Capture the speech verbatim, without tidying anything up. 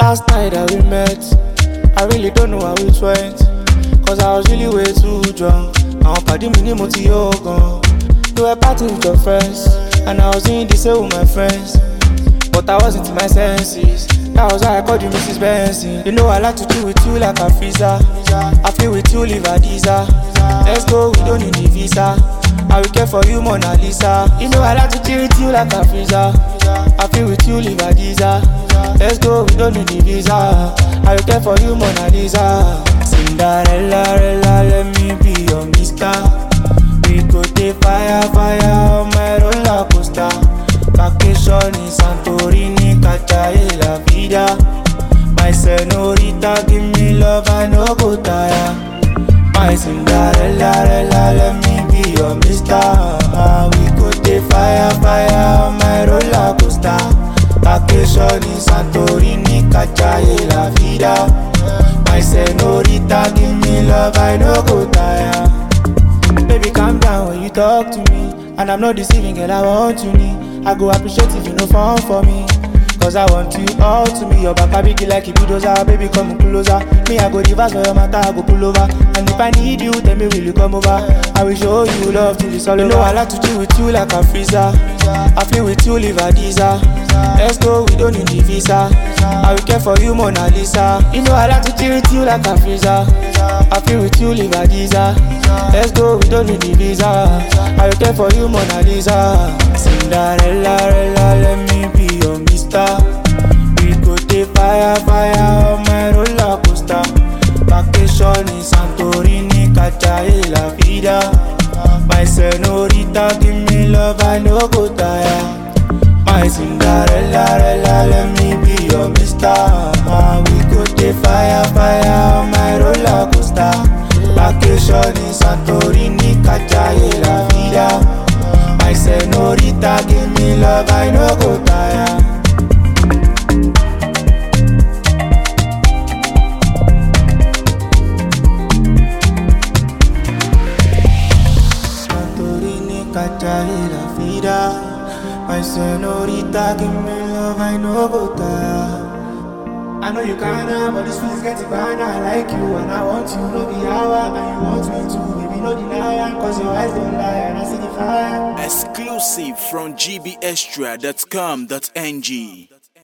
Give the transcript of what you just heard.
Last night that we met, I really don't know how it went, cause I was really way too drunk. I don't party me mo ti yo gan. You were partying with your friends, and I was doing the same with my friends, but I wasn't in my senses. That was why I called you Missus Benson. You know I like to chill with you like a freezer. I feel with you, live a Adiza. Let's go, we don't need a visa. I will care for you, Mona Lisa. You know I like to chill with you like a freezer. I feel with you, live a Adiza. Let's go, we don't need a visa. I will care for you, Mona Lisa. Cinderella, Rella, let me be your mister. We go take fire, fire on my roller coaster. Vacation in Santorini, Cachae la vida. My senorita, give me love, I no go tire. My Cinderella, Rella, let me be your mister. We go take fire, fire on my roller coaster. Vacation in Santorini, Cachae la vida. My senorita, give me love, I no go tire. Baby, calm down when you talk to me, and I'm not deceiving, girl, I want you need. I go appreciate if you no fun for me, cause I want you all to me. Your back big like a bulldozer, baby come closer. Me I go reverse for your matter, I go pull over. And if I need you, tell me will you come over? I will show you love till it's all over. You know I like to chill with you like a freezer. I feel with you, live a Adiza. Let's go, we don't need the visa. I will care for you, Mona Lisa. You know I like to chill with you like a freezer. I feel with you, live a Adiza. Let's go, we don't need the visa. I will care for you, Mona Lisa. Cinderella, Rella, let me be your mister. We go take fire, fire on my roller coaster. Vacation in Santorini, Cachae la vida. My senorita, give me love, I no go tire. My Cinderella, Rella, let me be your mister. We go take fire, fire on my roller coaster. Vacation in Santorini, Cachae la vida. My senorita, give me love, I no go tire. Santorini, Cachae la vida. My senorita, give me love, I no go tire. I know you kinda, but this feeling's getting bad. I like you and I want you, no be hour. And you want me too, baby, no deny. Cause your eyes don't lie and I see the fire. Exclusive from G B Extra dot com dot N G.